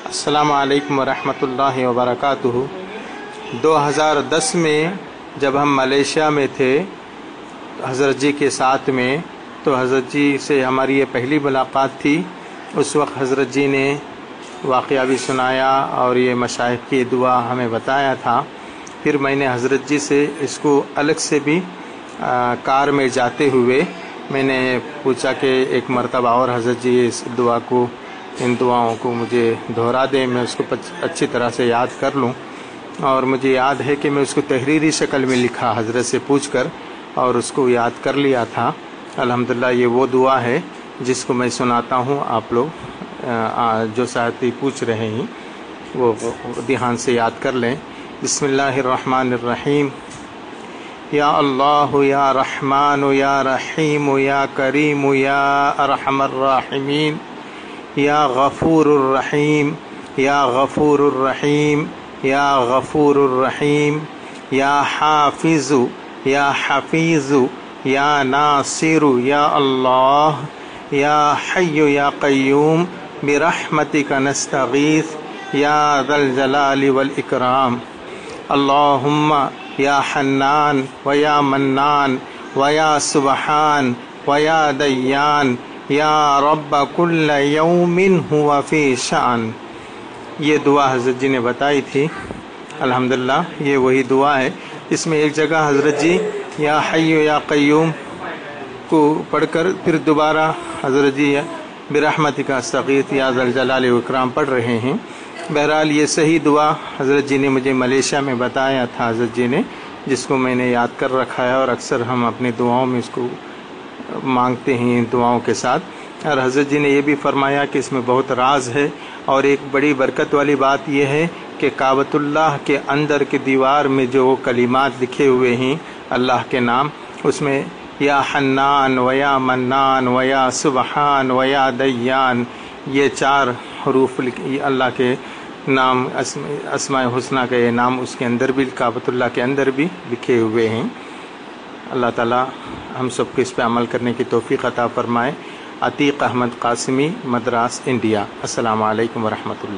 السلام علیکم ورحمۃ اللہ وبرکاتہ۔ 2010 میں جب ہم ملیشیا میں تھے حضرت جی کے ساتھ میں، تو حضرت جی سے ہماری یہ پہلی ملاقات تھی۔ اس وقت حضرت جی نے واقعہ بھی سنایا اور یہ مشائخ کی دعا ہمیں بتایا تھا۔ پھر میں نے حضرت جی سے اس کو الگ سے بھی کار میں جاتے ہوئے میں نے پوچھا کہ ایک مرتبہ اور حضرت جی اس دعا کو، ان دعاؤں کو مجھے دہرا دیں، میں اس کو اچھی طرح سے یاد کر لوں۔ اور مجھے یاد ہے کہ میں اس کو تحریری شکل میں لکھا حضرت سے پوچھ کر اور اس کو یاد کر لیا تھا۔ الحمدللہ یہ وہ دعا ہے جس کو میں سناتا ہوں، آپ لوگ جو ساتھی پوچھ رہے ہیں وہ دھیان سے یاد کر لیں۔ بسم اللہ الرحمن الرحیم۔ یا اللہ یا رحمان یا رحیم یا کریم یا ارحم الراحمین یا غفور الرحیم یا غفور الرحیم یا غفور الرحیم یا حافظ یا حفیظ یا ناصر یا اللہ یا حی یا قیوم برحمتک نستغیث یا ذا الجلال والاکرام۔ اللہم یا حنان و یا منان و یا سبحان و یا دیان یا رب کل یوم ہوا فی شأن۔ یہ دعا حضرت جی نے بتائی تھی۔ الحمدللہ یہ وہی دعا ہے۔ اس میں ایک جگہ حضرت جی یا حی یا قیوم کو پڑھ کر پھر دوبارہ حضرت جی برحمتک استغیث یا ذا الجلال والاکرام پڑھ رہے ہیں۔ بہرحال یہ صحیح دعا حضرت جی نے مجھے ملیشیا میں بتایا تھا حضرت جی نے، جس کو میں نے یاد کر رکھا ہے اور اکثر ہم اپنی دعاؤں میں اس کو مانگتے ہیں دعاؤں کے ساتھ۔ اور حضرت جی نے یہ بھی فرمایا کہ اس میں بہت راز ہے، اور ایک بڑی برکت والی بات یہ ہے کہ کعبۃ اللہ کے اندر کی دیوار میں جو کلمات لکھے ہوئے ہیں اللہ کے نام، اس میں یا حنان و یا منان و یا سبحان و یا دیان، یہ 4 حروف اللہ کے نام، اسماء حسنہ کا یہ نام اس کے اندر بھی، کعبۃ اللہ کے اندر بھی لکھے ہوئے ہیں۔ اللہ تعالی ہم سب کو اس پہ عمل کرنے کی توفیق عطا فرمائے۔ عتیق احمد قاسمی، مدراس، انڈیا۔ السلام علیکم ورحمۃ اللہ۔